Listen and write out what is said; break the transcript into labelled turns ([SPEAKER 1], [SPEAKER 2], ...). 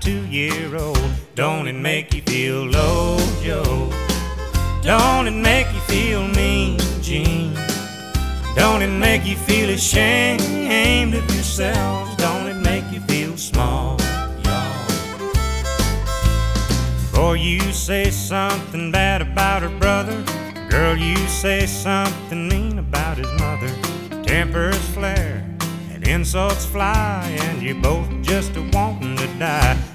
[SPEAKER 1] 2-year-old. Don't it make you feel low, Joe? Don't it make you feel mean, Gene? Don't it make you feel ashamed of yourselves? Don't it make you feel small, y'all? Boy, you say something bad about her brother. Girl, you say something mean about his mother. Tempers flare and insults fly, and you're both just a wanting to die.